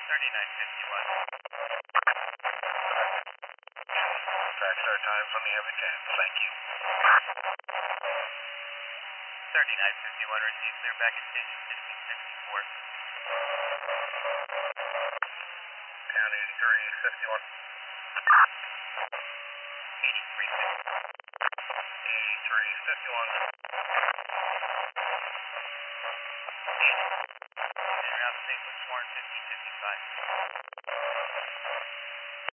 3951. Fax our times on the M10. Thank you. 3951 received clear back at station 1564. County 351. 8351. En route St. Louis Warren 1555.